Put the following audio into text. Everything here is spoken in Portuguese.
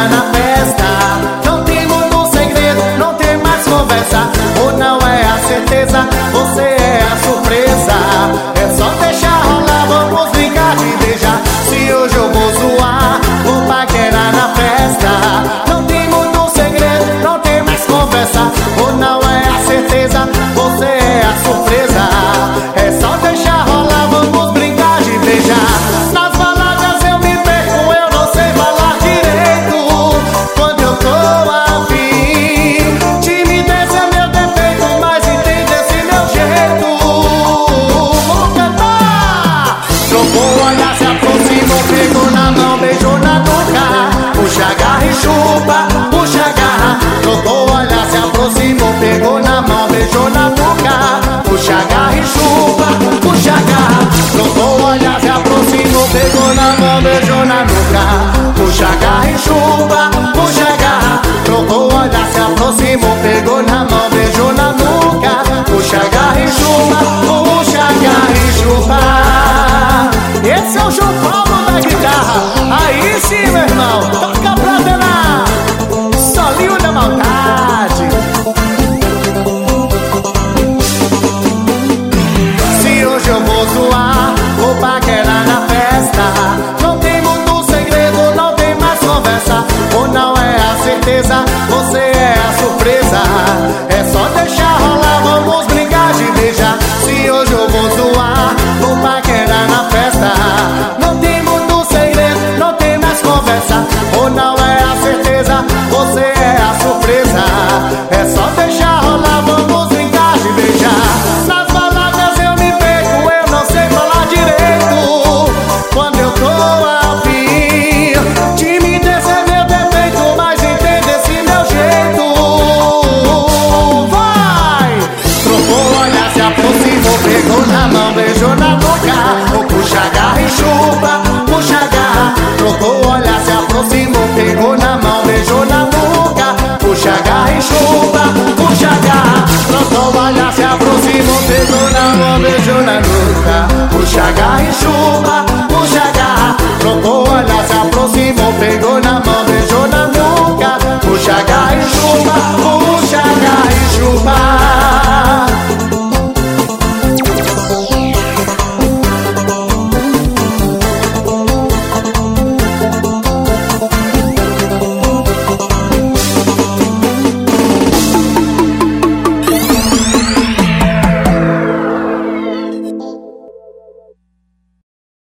paquera na festa. Não tem muito segredo, não tem mais conversa. Ou não é a certeza, você é a surpresa. É só deixar rolar, vamos brincar de beijar. Se hoje eu vou zoar, vou paquera na festa. Não tem muito segredo, não tem mais conversa. Ou não é a certeza, você é a surpresa. É só deixar rolar, vamos brincar de beijar. Nas baladas eu me perco, eu não sei falar direito. Quando eu tô afim, timidez é meu defeito, mas entende esse meu jeito. Vamos cantar! Trocou o olhar, se aproximou, pegou na mão, beijou na boca. Puxa, agarra e chupa, puxa, agarra. Trocou o olhar, se aproximou, pegou na mão, beijou na boca. Puxa, agarra e chupa, puxa, agarra. Trocou o olhar, se aproximou, pegou na mão, beijou na nuca. Puxa, agarra e chupa, puxa, agarra. Trocou o olhar, se aproximou, pegou na mão, beijou na nuca. Puxa, agarra e chupa, puxa, agarra e chupa. Esse é o João Paulo da guitarra. Aí sim, meu irmão, toca pra danar. Solinho da maldade. Se hoje eu vou zoar, vou paquerar na festa. Não tem muito segredo, não tem mais conversa. Ou não é a certeza, você é a surpresa. É só deixar rolar, vamos brincar de beijar. Se hoje eu vou zoar, vou paquerar na festa. Não tem muito segredo, não tem mais conversa. Ou não é a certeza, você é a surpresa. É só deixar rolar, vamos brincar de beijar. Nas baladas eu me perco, eu não sei falar direito. Quando eu tô afim, timidez é meu defeito, mas entende esse meu jeito. Vai! Trocou o olhar, se aproximou, pegou na mão, beijou na boca. Puxa, agarra e chupa, puxa, agarra. Trocou o olhar, se aproximou, pegou na mão, beijou na boca. Puxa, agarra e chupa, puxa, agarra. Trocou o olhar, se aproximou, pegou na mão, beijou na nuca. Puxa, agarra e chupa.